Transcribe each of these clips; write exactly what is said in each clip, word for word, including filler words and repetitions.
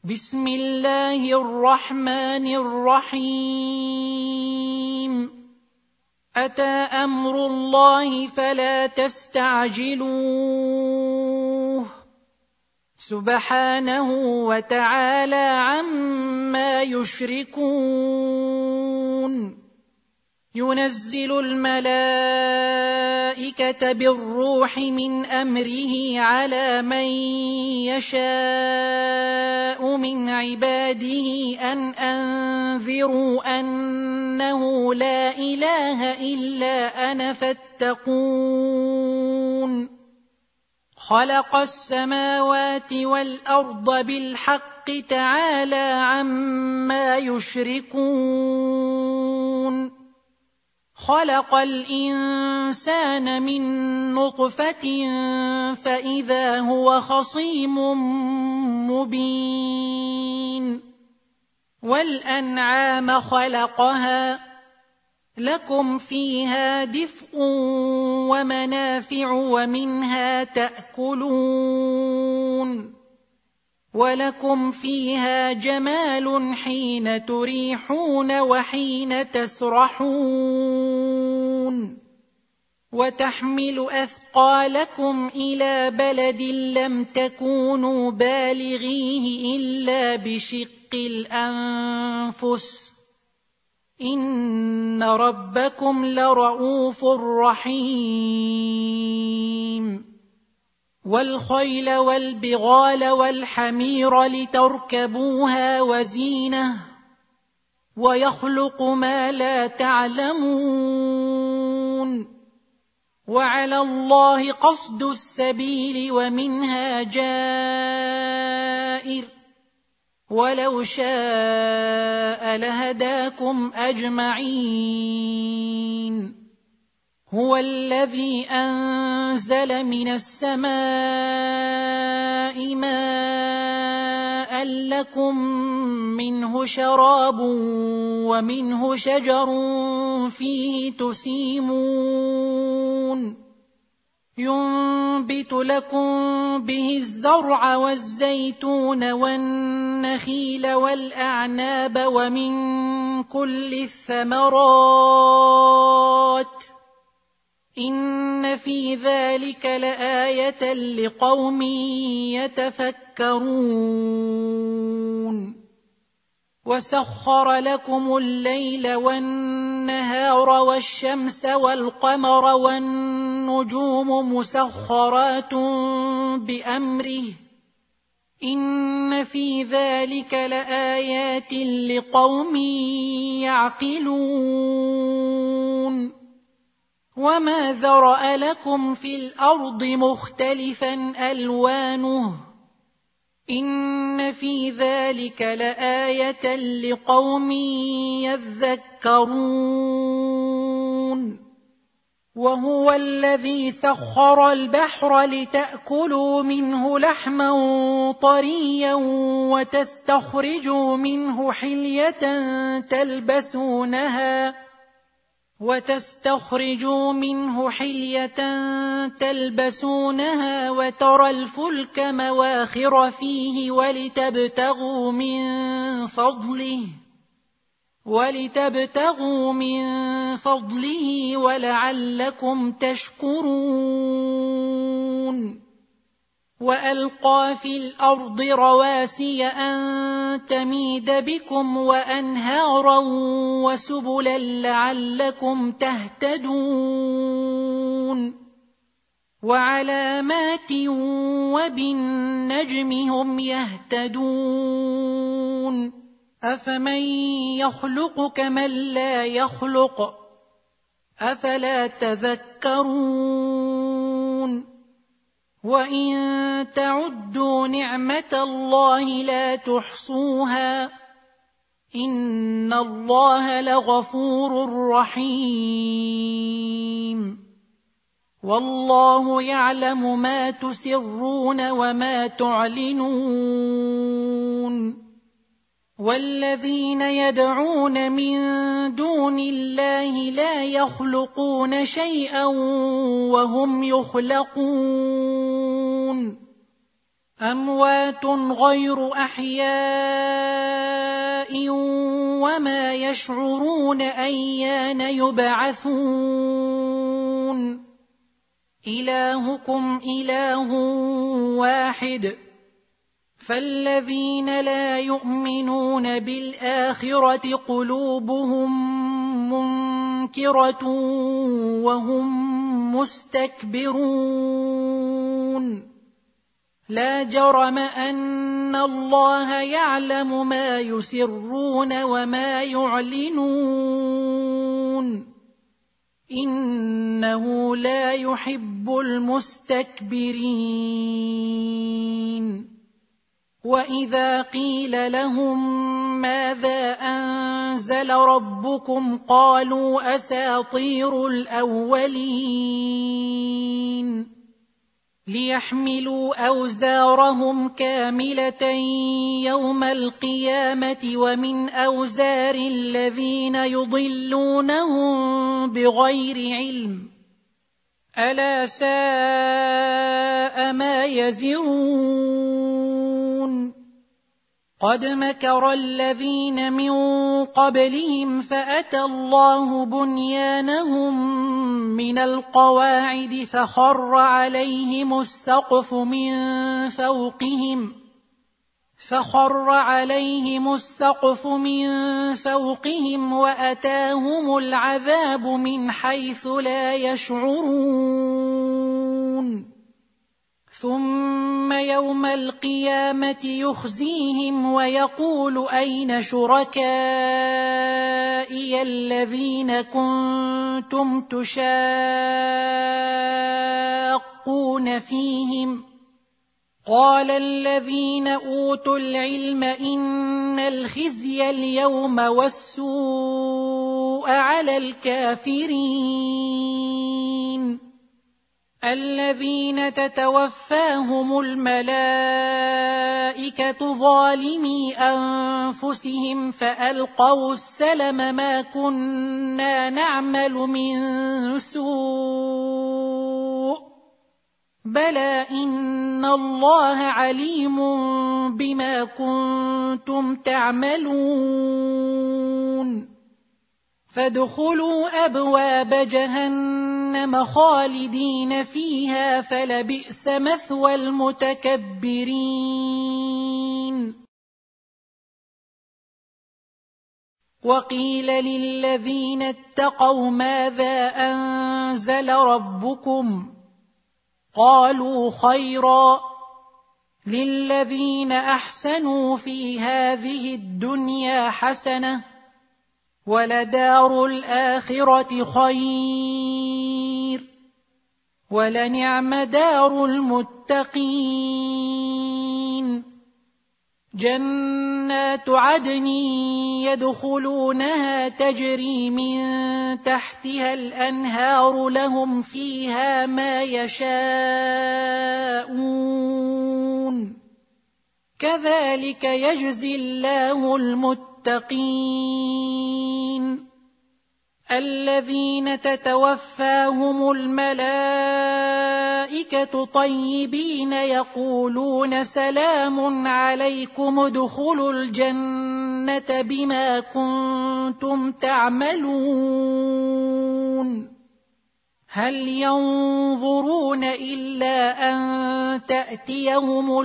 بسم الله الرحمن الرحيم أتى أمر الله فلا تستعجلوه سبحانه وتعالى عما يشركون ينزل الملائكة بالروح من أمره على من يشاء من عباده أن أنذروا أنه لا إله إلا أنا فاتقون خلق السماوات والأرض بالحق تعالى عما يشركون خلق الإنسان من نطفة فإذا هو خصيم مبين والأنعام خلقها لكم فيها دفء ومنافع ومنها تأكلون ولكم فيها جمال حين تريحون وحين تسرحون وتحمل أثقالكم إلى بلد لم تكونوا بالغيه إلا بشق الأنفس إن ربكم لرؤوف رحيم والخيل والبغال والحمير لتركبوها وزينة ويخلق ما لا تعلمون وعلى الله قصد السبيل ومنها جائر ولو شاء لهداكم أجمعين هو الذي أنزل من السماء ماء لكم منه شراب ومنه شجر فيه تسيمون ينبت لكم به الزرع والزيتون والنخيل والأعناب ومن كل الثمرات إن في ذلك لآية لقوم يتفكرون وسخر لكم الليل والنهار والشمس والقمر والنجوم مسخرات بأمره إن في ذلك لآيات لقوم يعقلون وما ذرأ لكم في الأرض مختلفا ألوانه إن في ذلك لآية لقوم يذكرون وهو الذي سخر البحر لتأكلوا منه لحما طريا وتستخرجوا منه حلية تلبسونها وتستخرجوا منه حلية تلبسونها وترى الفلك مواخر فيه ولتبتغوا من فضله ولتبتغوا من فضله ولعلكم تشكرون وألقى في الأرض رواسي أن تميد بكم وأنهارا وسبلا لعلكم تهتدون وعلامات وبالنجم هم يهتدون أفمن يخلق كمن لا يخلق أفلا تذكرون وإن تعدوا نعمة الله لا تحصوها إن الله لغفور رحيم والله يعلم ما تسرون وما تعلنون والذين يدعون من دون الله لا يخلقون شيئا وهم يخلقون أموات غير أحياء وما يشعرون أيان يبعثون إلهكم إله واحد فالذين لا يؤمنون بالآخرة قلوبهم منكرة وهم مستكبرون لا جرم أن الله يعلم ما يسرون وما يعلنون إنه لا يحب المستكبرين وإذا قيل لهم ماذا أنزل ربكم قالوا أساطير الأولين ليحملوا أوزارهم كاملة يوم القيامة ومن أوزار الذين يضلونهم بغير علم ألا ساء ما يزرون قد مكر الذين من قبلهم فأتى الله بنيانهم من القواعد فخر عليهم السقف من فوقهم فخر عليهم السقف من فوقهم وأتاهم العذاب من حيث لا يشعرون ثم يوم القيامة يخزيهم ويقول أين شركائي الذين كنتم تشاقون فيهم قال الذين أوتوا العلم إن الخزي اليوم والسوء على الكافرين الذين تتوفاهم الملائكة ظالمي أنفسهم فألقوا السلم ما كنا نعمل من سوء بلى إن الله عليم بما كنتم تعملون فادخلوا أبواب جهنم خالدين فيها فلبئس مثوى المتكبرين وقيل للذين اتقوا ماذا أنزل ربكم قالوا خيرا للذين أحسنوا في هذه الدنيا حسنة ولدار الآخرة خير ولنعم دار المتقين جنات عدن يدخلونها تجري من تحتها الأنهار لهم فيها ما يشاءون كذلك يجزي الله المتقين الذين تتوفاهم الملائكة طيبين يقولون سلام عليكم ادخلوا الجنة بما كنتم تعملون هل ينظرون إلا أن تأتيهم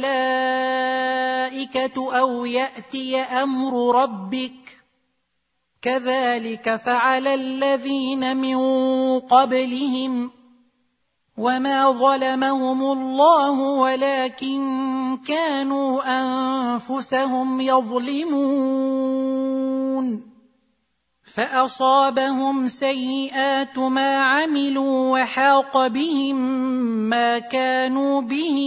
الملائكة أو يأتي أمر ربك كذلك فعل الذين من قبلهم وما ظلمهم الله ولكن كانوا أنفسهم يظلمون فأصابهم سيئات ما عملوا وحاق بهم ما كانوا به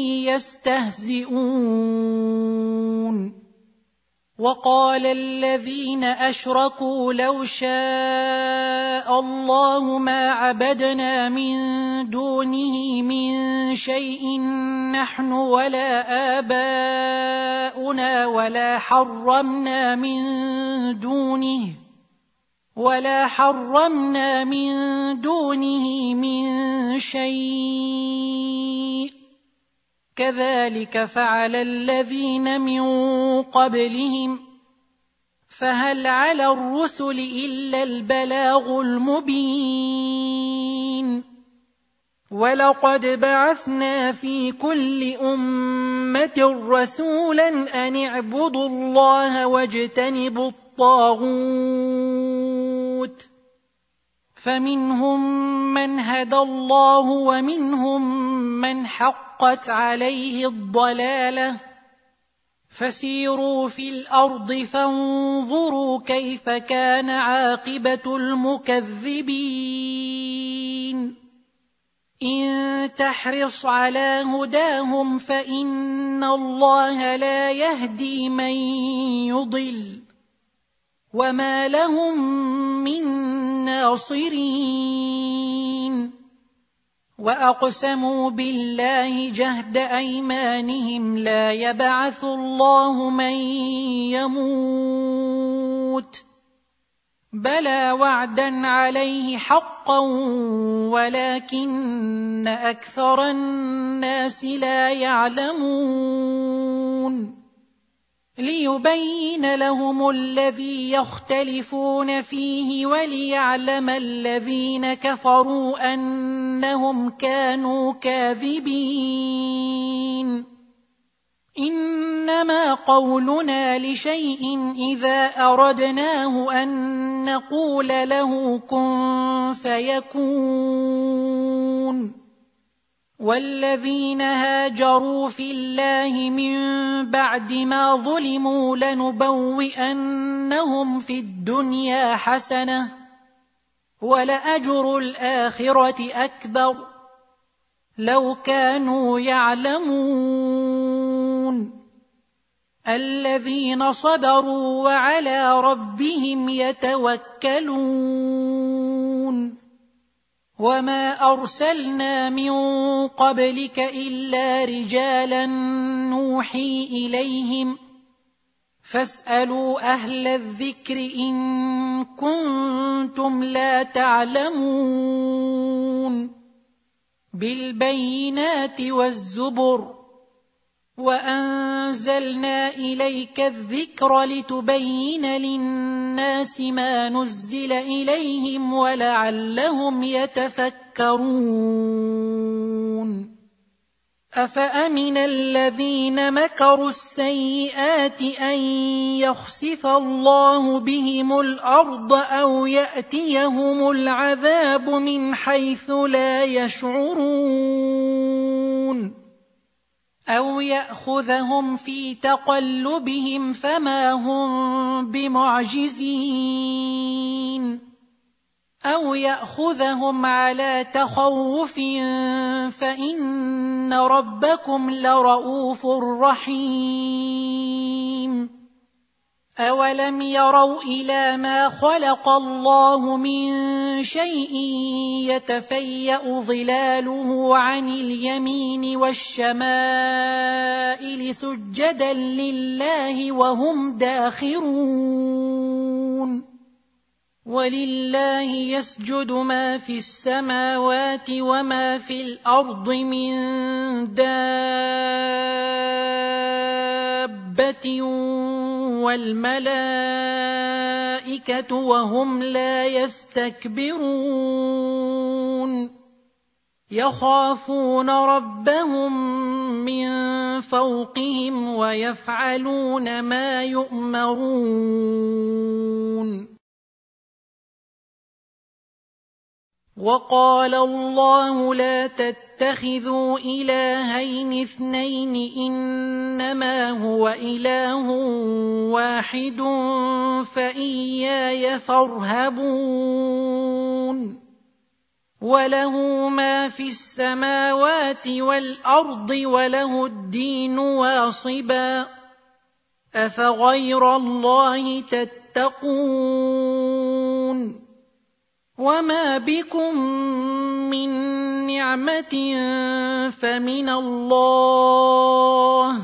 يستهزئون وقال الذين أشركوا لو شاء الله ما عبدنا من دونه من شيء نحن ولا آباؤنا ولا حرمنا من دونه ولا حرمنا من دونه من شيء كذلك فعل الذين من قبلهم فهل على الرسل إلا البلاغ المبين ولقد بعثنا في كل أمة رسولا أن اعبدوا الله واجتنبوا الطاغوت فمنهم من هدى الله ومنهم من حقت عليه الضلالة فسيروا في الأرض فانظروا كيف كان عاقبة المكذبين إن تحرص على هداهم فإن الله لا يهدي من يضل وما لهم من ناصرين وأقسموا بالله جهد أيمانهم لا يبعث الله من يموت بلى وعدا عليه حقا ولكن أكثر الناس لا يعلمون ليبين لهم الذي يختلفون فيه وليعلم الذين كفروا أنهم كانوا كاذبين إنما قولنا لشيء إذا أردناه أن نقول له كن فيكون والذين هاجروا في الله من بعد ما ظلموا لنبوئنهم في الدنيا حسنة ولأجر الآخرة أكبر لو كانوا يعلمون الذين صبروا وعلى ربهم يتوكلون وما أرسلنا من قبلك إلا رجالا نوحي إليهم فاسألوا أهل الذكر إن كنتم لا تعلمون بالبينات والزبر وأنزلنا إليك الذكر لتبين للناس ما نزل إليهم ولعلهم يتفكرون أفأمن الذين مكروا السيئات أن يخسف الله بهم الأرض أو يأتيهم العذاب من حيث لا يشعرون أو يأخذهم في تقلبهم فما هم بمعجزين أو يأخذهم على تخوف فإن ربكم لرؤوف رحيم أولم يروا إلى ما خلق الله من شيء يتفيأ ظلاله عن اليمين والشمائل سجدا لله وهم داخرون ولله يسجد ما في السماوات وما في الأرض من دابة والملائكة وهم لا يستكبرون يخافون ربهم من فوقهم ويفعلون ما يؤمرون وقال الله لا تتخذوا إلهين اثنين إنما هو إله واحد فإياي فارهبون وله ما في السماوات والأرض وله الدين واصبا أفغير الله تتقون وما بكم من نعمة فمن الله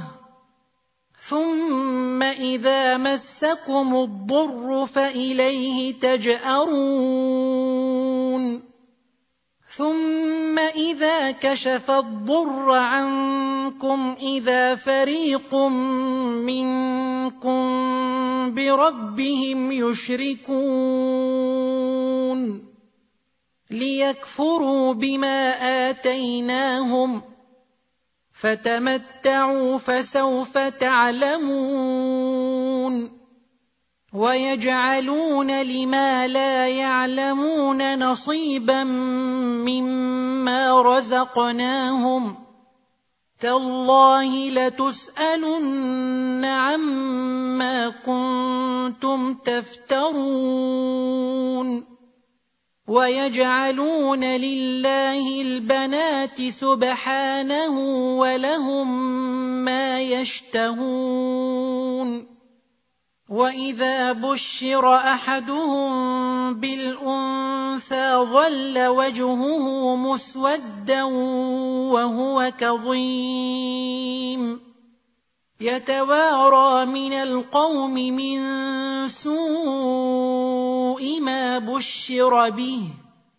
ثم إذا مسكم الضر فإليه تجأرون ثم إذا كشف الضر عنكم إذا فريق منكم بربهم يشركون ليكفروا بما آتيناهم فتمتعوا فسوف تعلمون ويجعلون لما لا يعلمون نصيبا مما رزقناهم تالله لتسألن عما كنتم تفترون ويجعلون لله البنات سبحانه ولهم ما يشتهون وإذا بشر أحدهم بالأنثى ظل وجهه مسودا وهو كظيم يتوارى من القوم من سوء ما بشر به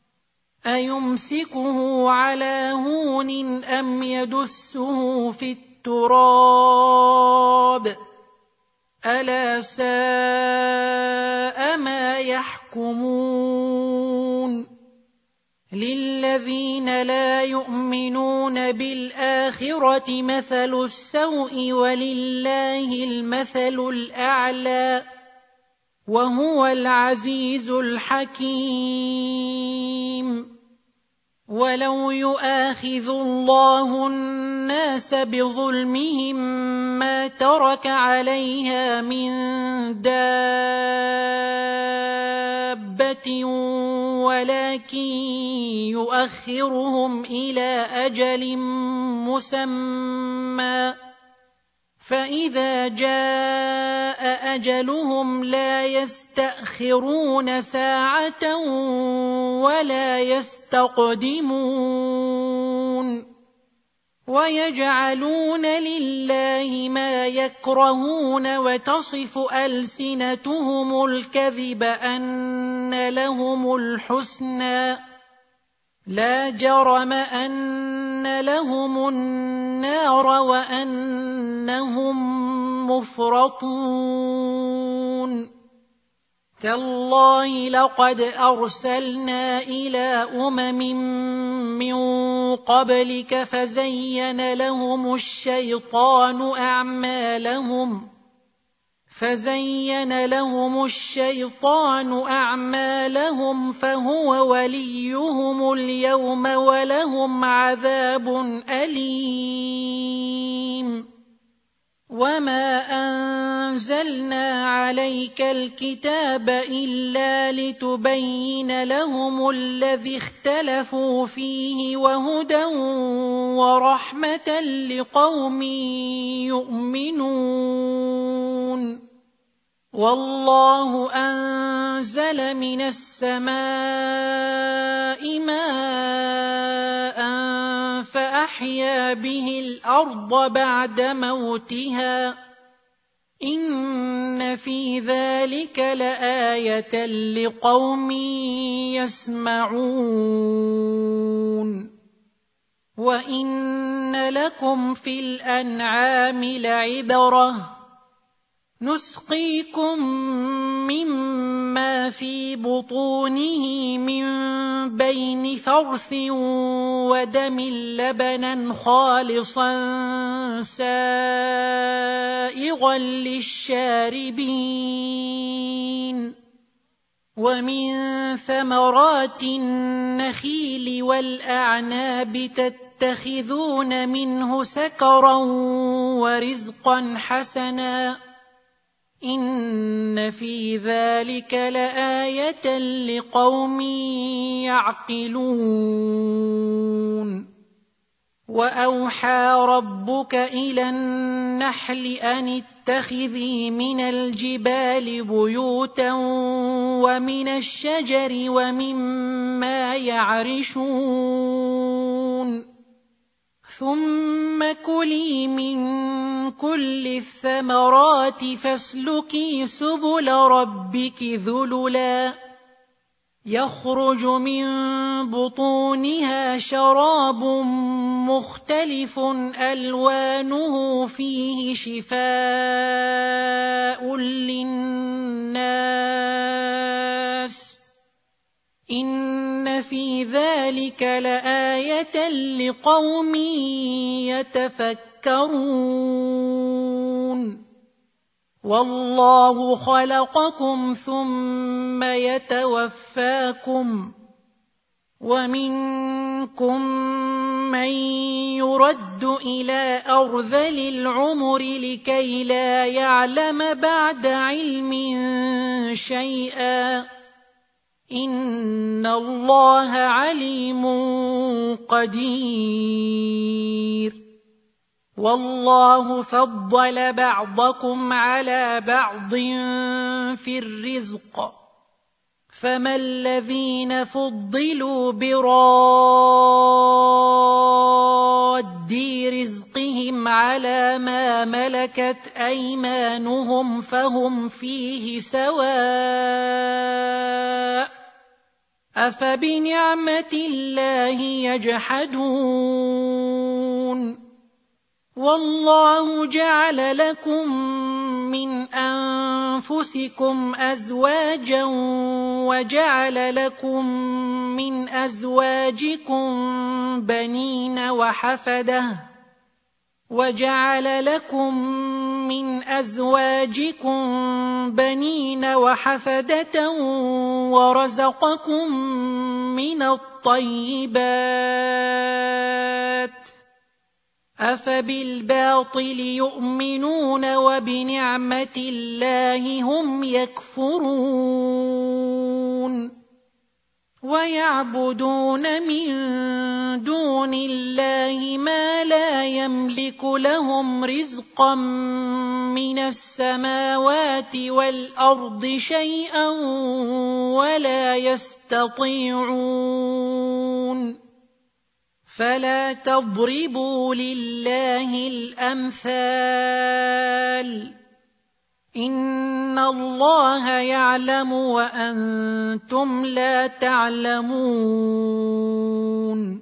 أيمسكه على هون أم يدسه في التراب ألا ساء ما يحكمون للذين لا يؤمنون بالآخرة مثل السوء ولله المثل الأعلى وهو العزيز الحكيم ولو يؤاخذ الله الناس بظلمهم ما ترك عليها من دابة ولكن يؤخرهم إلى أجل مسمى فإذا جاء أجلهم لا يستأخرون ساعة ولا يستقدمون ويجعلون لله ما يكرهون وتصف ألسنتهم الكذب أن لهم الحسنى لا جرم أن لهم النار وأنهم مفرطون تالله لقد أرسلنا إلى أمم من قبلك فزين لهم الشيطان أعمالهم فزين لهم الشيطان أعمالهم فهو وليهم اليوم ولهم عذاب أليم وما أنزلنا عليك الكتاب إلا لتبين لهم الذي اختلفوا فيه وهدى ورحمة لقوم يؤمنون والله أنزل من السماء ماء فأحيا به الأرض بعد موتها إن في ذلك لآية لقوم يسمعون وإن لكم في الأنعام لعبرة نسقيكم مما في بطونه من بين فرث ودم لبنا خالصا سائغا للشاربين ومن ثمرات النخيل والأعناب تتخذون منه سكرا ورزقا حسنا إن في ذلك لآية لقوم يعقلون وأوحى ربك إلى النحل أن اتخذي من الجبال بيوتا ومن الشجر ومما يعرشون ثم كلي من كل الثمرات فاسلكي سبل ربك ذللا يخرج من بطونها شراب مختلف ألوانه فيه شفاء للناس إن في ذلك لآية لقوم يتفكرون والله خلقكم ثم يتوفاكم ومنكم من يرد إلى أرذل العمر لكي لا يعلم بعد علم شيئا إن الله عليم قدير والله فضل بعضكم على بعض في الرزق فما الذين فضلوا براد رزقهم على ما ملكت أيمانهم فهم فيه سواء أفبنعمة الله يجحدون والله جعل لكم من أنفسكم أزواجا وجعل لكم من أزواجكم بنين وحفدة وجعل لكم من أزواجكم بنين وحفدة ورزقكم من الطيبات أفبالباطل يؤمنون وبنعمة الله هم يكفرون ويعبدون من دون الله ما لا يملك لهم رزقا من السماوات والأرض شيئا ولا يستطيعون فلا تضربوا لله الأمثال إن الله يعلم وأنتم لا تعلمون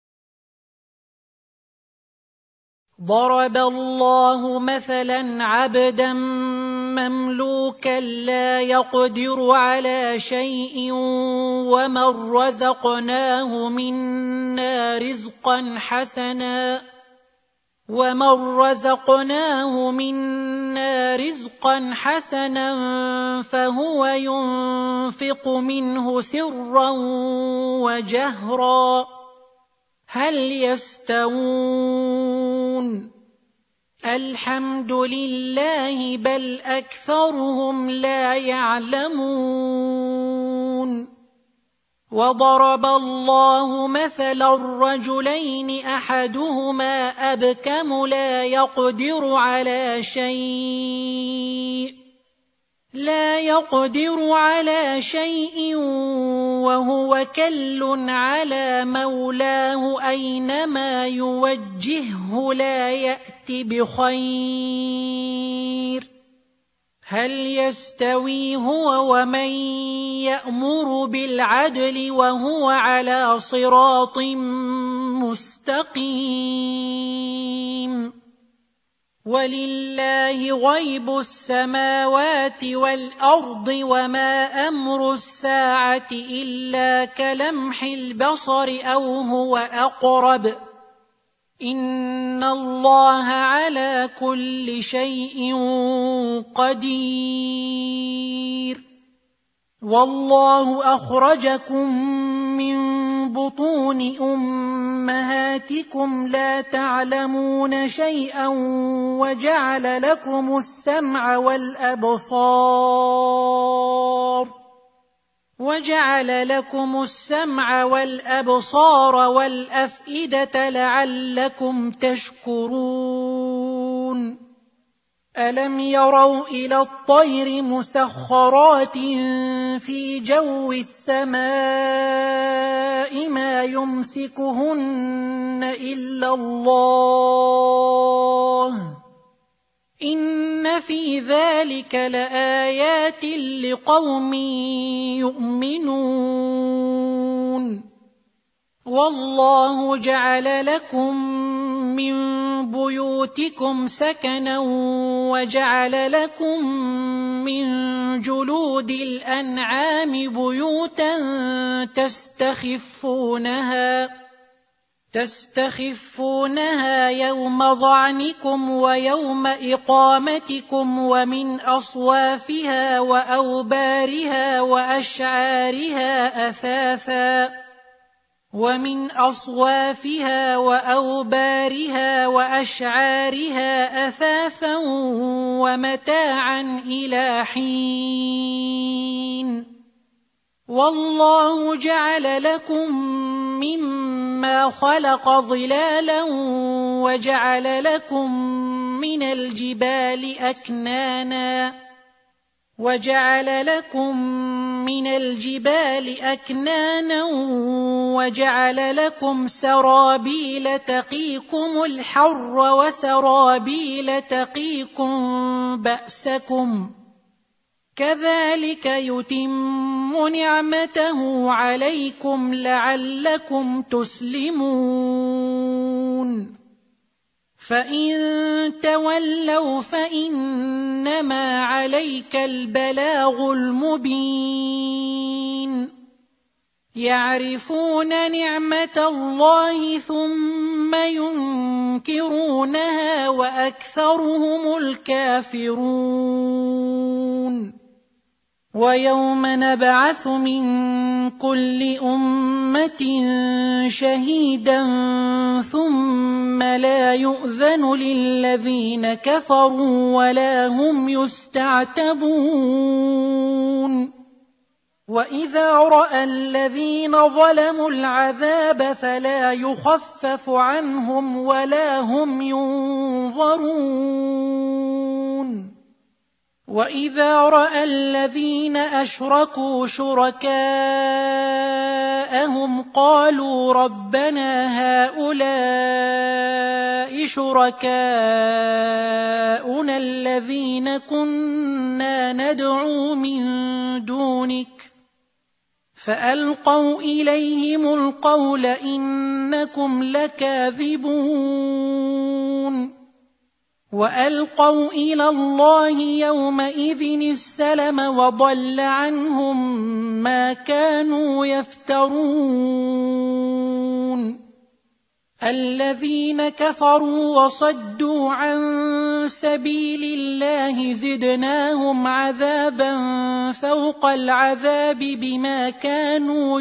ضرب الله مثلا عبدا مملوكا لا يقدر على شيء ومن رزقناه منا رزقا حسنا ومن رزقناه منا رزقا حسنا فهو ينفق منه سرا وجهرا هل يستوون الحمد لله بل أكثرهم لا يعلمون وضرب الله مثلا الرجلين أحدهما أبكم لا يقدر على شيء لا يقدر على شيء وهو كل على مولاه أينما يوجهه لا يأتي بخير هل يستوي هو ومن يأمر بالعدل وهو على صراط مستقيم ولله غيب السماوات والأرض وما أمر الساعة إلا كلمح البصر أو هو أقرب إن الله على كل شيء قدير والله أخرجكم من بطون أمهاتكم لا تعلمون شيئا وجعل لكم السمع والأبصار وجعل لكم السمع والأبصار والأفئدة لعلكم تشكرون ألم يروا إلى الطير مسخرات في جو السماء ما يمسكهن إلا الله إن إن في ذلك لآيات لقوم يؤمنون والله جعل لكم من بيوتكم سكنا وجعل لكم من جلود الأنعام بيوتا تستخفونها تستخفونها يوم ظعنكم ويوم إقامتكم ومن أصوافها وأوبارها وأشعارها أثاثا ومن أصوافها وأوبارها وأشعارها أثاثا ومتاعا إلى حين والله جعل لكم مما خلق ظلالا وجعل لكم من الجبال أكنانا وجعل لكم من الجبال أكنانا وجعل لكم سرابيل تقيكم الحر وسرابيل تقيكم بأسكم كذلك يتم نعمته عليكم لعلكم تسلمون فإن تولوا فإنما عليك البلاغ المبين يعرفون نعمة الله ثم ينكرونها وأكثرهم الكافرون ويوم نبعث من كل أمة شهيدا ثم لا يؤذن للذين كفروا ولا هم يستعتبون وإذا رأى الذين ظلموا العذاب فلا يخفف عنهم ولا هم ينظرون وإذا رأى الذين أشركوا شركاءهم قالوا ربنا هؤلاء شركاؤنا الذين كنا ندعو من دونك فألقوا إليهم القول إنكم لكاذبون وألقوا إلى الله يومئذ السلم وضل عنهم ما كانوا يفترون الذين كفروا وصدوا عن سبيل الله زدناهم عذابا فوق العذاب بما كانوا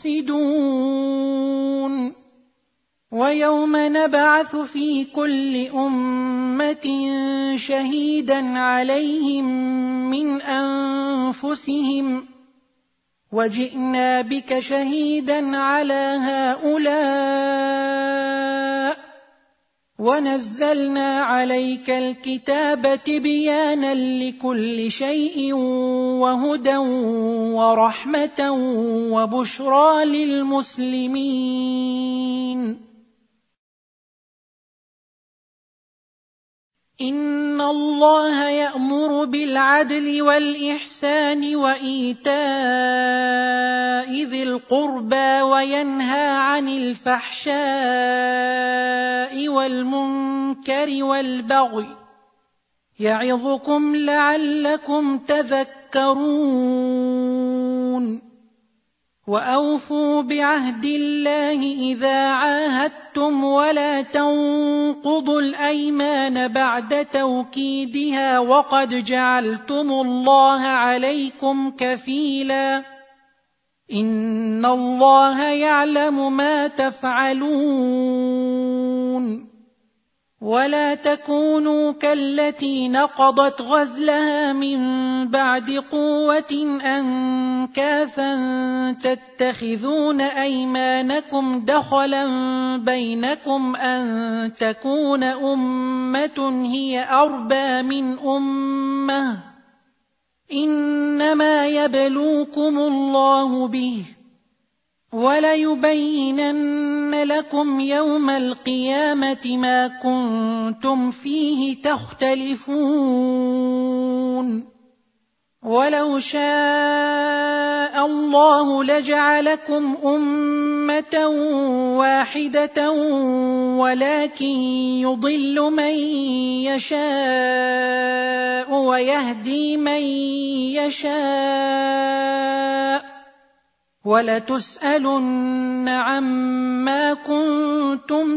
يفسدون ويوم نبعث في كل أمة شهيدا عليهم من أنفسهم وجئنا بك شهيدا على هؤلاء ونزلنا عليك الكتاب تبيانا لكل شيء وهدى ورحمة وبشرى للمسلمين إن الله يأمر بالعدل والإحسان وإيتاء ذي القربى وينهى عن الفحشاء والمنكر والبغي يعظكم لعلكم تذكرون وأوفوا بعهد الله إذا عاهدتم ولا تنقضوا الأيمان بعد توكيدها وقد جعلتم الله عليكم كفيلا إن الله يعلم ما تفعلون ولا تكونوا كالتي نقضت غزلها من بعد قوة أنكاثا تتخذون أيمانكم دخلا بينكم أن تكون أمة هي أربى من أمة إنما يبلوكم الله به وَلَيُبَيِّنَنَّ لَكُمْ يَوْمَ الْقِيَامَةِ مَا كُنتُمْ فِيهِ تَخْتَلِفُونَ وَلَوْ شَاءَ اللَّهُ لَجَعَلَكُمْ أُمَّةً وَاحِدَةً وَلَكِن يُضِلُّ مَن يَشَاءُ وَيَهْدِي مَن يَشَاءُ وَلَتُسْأَلُنَّ عَمَّا كُنتُمْ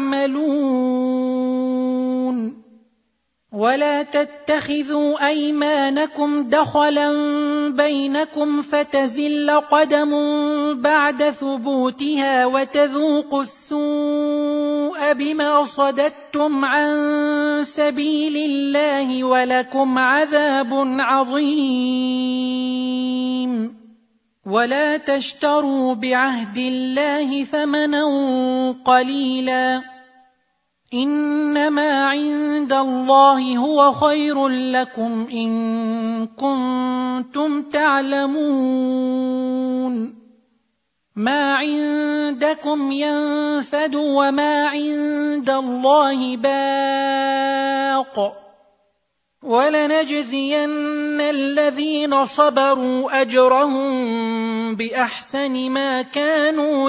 تَعْمَلُونَ وَلَا تَتَّخِذُوا أَيْمَانَكُمْ دَخَلًا بَيْنَكُمْ فَتَزِلَّ قَدَمٌ بَعْدَ ثُبُوتِهَا وَتَذُوقُوا السُّوءَ بِمَا صَدَدتُّمْ عَن سَبِيلِ اللَّهِ وَلَكُمْ عَذَابٌ عَظِيمٌ وَلَا تَشْتَرُوا بِعَهْدِ اللَّهِ ثَمَنًا قَلِيلًا إِنَّمَا عِندَ اللَّهِ هُوَ خَيْرٌ لَّكُمْ إِن كُنتُمْ تَعْلَمُونَ مَا عِندَكُمْ يَنفَدُ وَمَا عِندَ اللَّهِ بَاقٍ وَلَنَجْزِيَنَّ الَّذِينَ صَبَرُوا أَجْرَهُم بِأَحْسَنِ مَا كَانُوا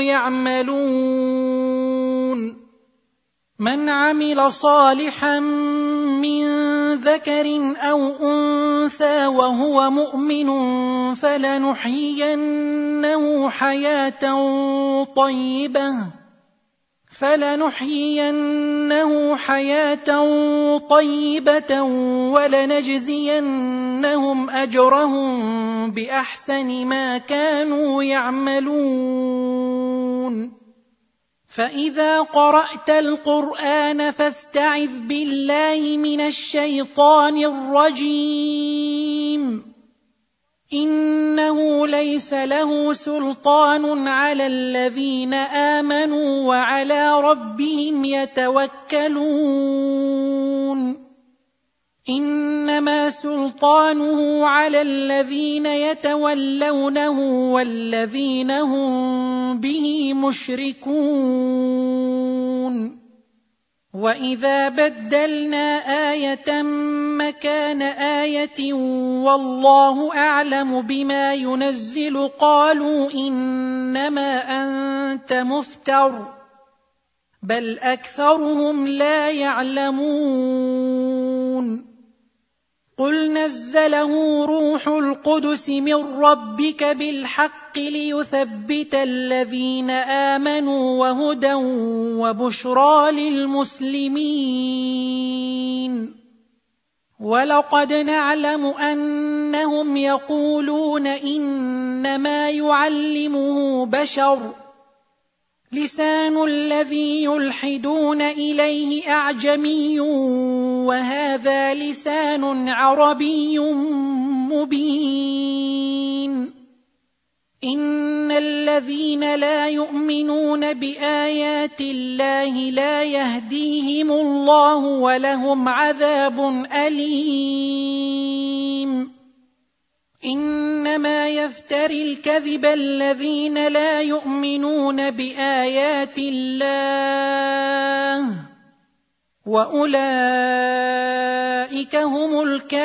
يَعْمَلُونَ مَنْ عَمِلَ صَالِحًا مِّن ذَكَرٍ أَوْ أُنثَىٰ وَهُوَ مُؤْمِنٌ فَلَنُحْيِيَنَّهُ حَيَاةً طَيِّبَةً فَلَنُحْيِيَنَّهُ حَيَاةً طَيِّبَةً وَلَنَجْزِيَنَّهُمْ أَجْرَهُم بِأَحْسَنِ مَا كَانُوا يَعْمَلُونَ فَإِذَا قَرَأْتَ الْقُرْآنَ فَاسْتَعِذْ بِاللَّهِ مِنَ الشَّيْطَانِ الرَّجِيمِ إِنَّهُ لَيْسَ لَهُ سُلْطَانٌ عَلَى الَّذِينَ آمَنُوا وَعَلَى رَبِّهِمْ يَتَوَكَّلُونَ إِنَّمَا سُلْطَانُهُ عَلَى الَّذِينَ يَتَوَلَّوْنَهُ وَالَّذِينَ هُم بِهِ مُشْرِكُونَ وَإِذَا بَدَّلْنَا آيَةً مَّكَانَ آيَةٍ وَاللَّهُ أَعْلَمُ بِمَا يُنَزِّلُ قَالُوا إِنَّمَا أَنتَ مُفْتَرٍ بَلْ أَكْثَرُهُمْ لَا يَعْلَمُونَ قُلْ نَزَّلَهُ رُوحُ الْقُدُسِ مِنْ رَبِّكَ بِالْحَقِّ لِيُثَبِّتَ الَّذِينَ آمَنُوا وَهُدًى وَبُشْرَى لِلْمُسْلِمِينَ وَلَقَدْ نَعْلَمُ أَنَّهُمْ يَقُولُونَ إِنَّمَا يُعَلِّمُهُ بَشَرٌ لِسَانُ الَّذِي يُلْحِدُونَ إِلَيْهِ أَعْجَمِيٌّ وَهَذَا لِسَانٌ عَرَبِيٌّ مُّبِينٌ إِنَّ الَّذِينَ لَا يُؤْمِنُونَ بِآيَاتِ اللَّهِ لَا يَهْدِيهِمُ اللَّهُ وَلَهُمْ عَذَابٌ أَلِيمٌ إِنَّمَا يَفْتَرِي الْكَذِبَ الَّذِينَ لَا يُؤْمِنُونَ بِآيَاتِ اللَّهِ وَأُولَئِكَ هُمُ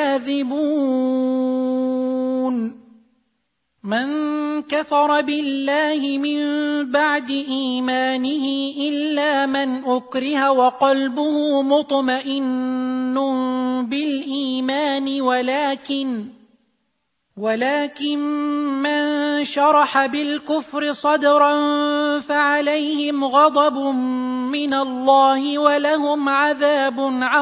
الْكَاذِبُونَ مَنْ كَفَرَ بِاللَّهِ مِنْ بَعْدِ إِيمَانِهِ إِلَّا مَنْ أُكْرِهَ وَقَلْبُهُ مُطْمَئِنٌّ بِالْإِيمَانِ ولكن ولكن من شرح بالكفر صدرا فعليهم غضب من الله ولهم عذاب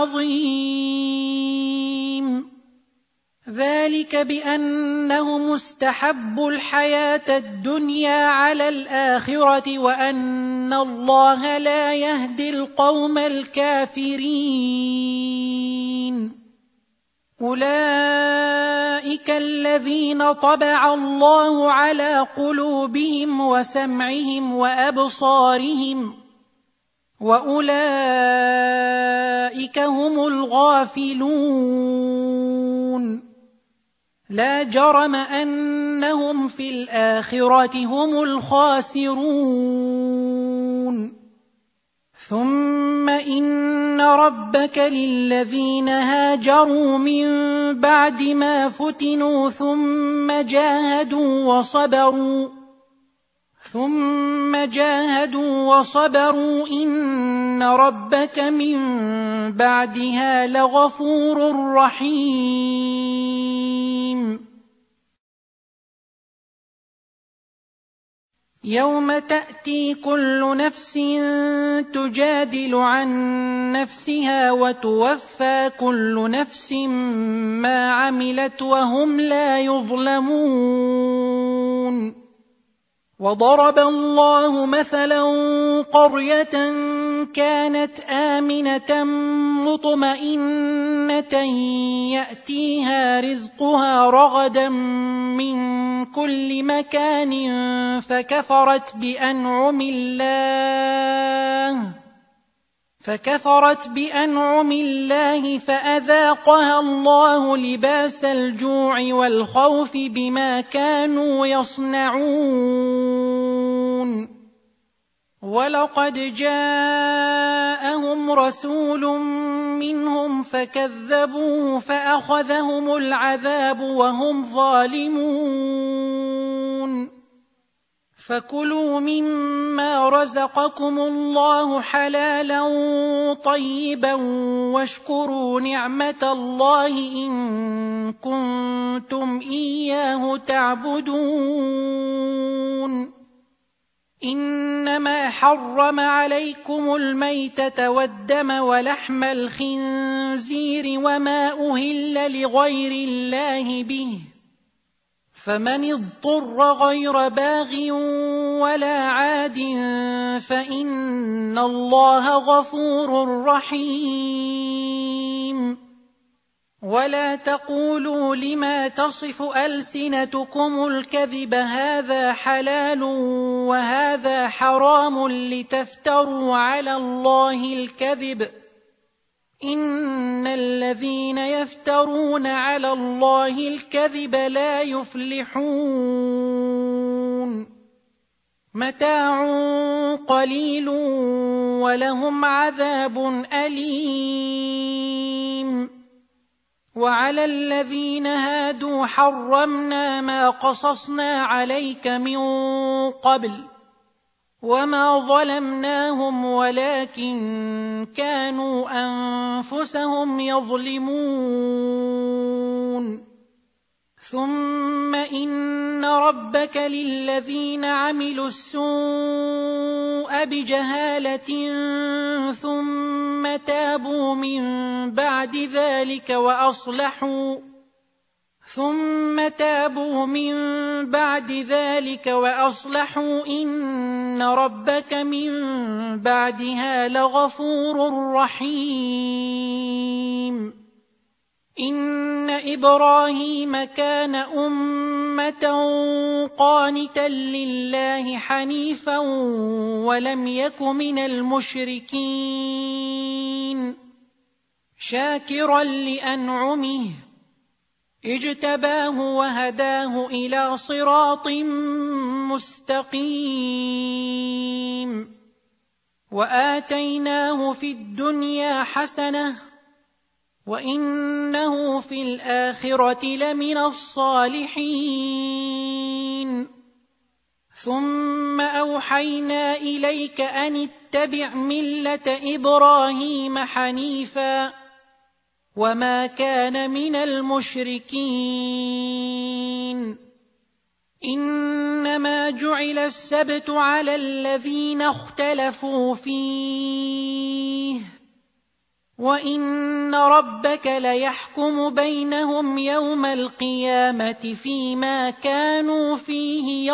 عظيم ذلك بأنهم استحبوا الحياة الدنيا على الآخرة وأن الله لا يهدي القوم الكافرين أولئك الذين طبع الله على قلوبهم وسمعهم وأبصارهم وأولئك هم الغافلون لا جرم أنهم في الآخرة هم الخاسرون. ثم إن ربك للذين هاجروا من بعد ما فتنوا ثم جاهدوا وصبروا ثم جاهدوا وصبروا إن ربك من بعدها لغفور رحيم. يوم تأتي كل نفس تجادل عن نفسها وتوفى كل نفس ما عملت وهم لا يظلمون. وضرب الله مثلا قرية كانت آمنة مطمئنة يأتيها رزقها رغدا من كل مكان فكفرت بأنعم الله فكفرت بأنعم الله فأذاقها الله لباس الجوع والخوف بما كانوا يصنعون. ولقد جاءهم رسول منهم فكذبوه فأخذهم العذاب وهم ظالمون. فكلوا مما رزقكم الله حلالا طيبا واشكروا نعمة الله إن كنتم إياه تعبدون. إنما حرم عليكم الميتة والدم ولحم الخنزير وما أهل لغير الله به، فمن اضطر غير باغ ولا عاد فإن الله غفور رحيم. ولا تقولوا لما تصف ألسنتكم الكذب هذا حلال وهذا حرام لتفتروا على الله الكذب، إن الذين يفترون على الله الكذب لا يفلحون. متاع قليل ولهم عذاب أليم. وعلى الذين هادوا حرمنا ما قصصنا عليك من قبل وما ظلمناهم ولكن كانوا أنفسهم يظلمون. ثم إن ربك للذين عملوا السوء بجهالة ثم تابوا من بعد ذلك وأصلحوا ثم تابوا من بعد ذلك وأصلحوا إن ربك من بعدها لغفور رحيم. إن إبراهيم كان أمة قانتا لله حنيفا ولم يك من المشركين، شاكرا لأنعمه اجتباه وهداه إلى صراط مستقيم. وآتيناه في الدنيا حسنة وإنه في الآخرة لمن الصالحين. ثم أوحينا إليك أن اتبع ملة إبراهيم حنيفا وما كان من المشركين. إنما جعل السبت على الذين اختلفوا فيه وإن ربك ليحكم بينهم يوم القيامة فيما كانوا فيه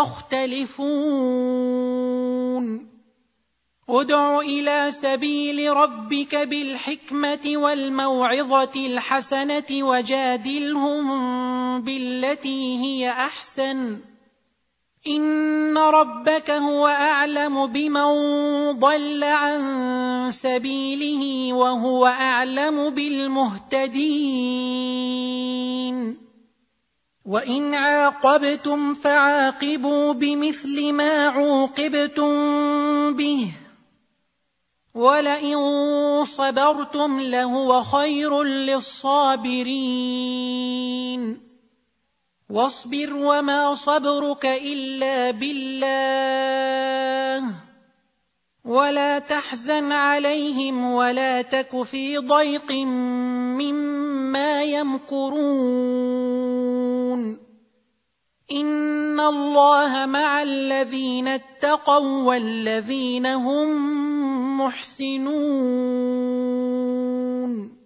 يختلفون. ادع إلى سبيل ربك بالحكمة والموعظة الحسنة وجادلهم بالتي هي أحسن، إن ربك هو أعلم بمن ضل عن سبيله وهو أعلم بالمهتدين. وإن عاقبتم فعاقبوا بمثل ما عوقبتم به ولئن صبرتم لهو خير للصابرين واصبر وما صبرك إلا بالله ولا تحزن عليهم ولا تك في ضيق مما يمكرون إن الله مع الذين اتقوا والذين هم محسنون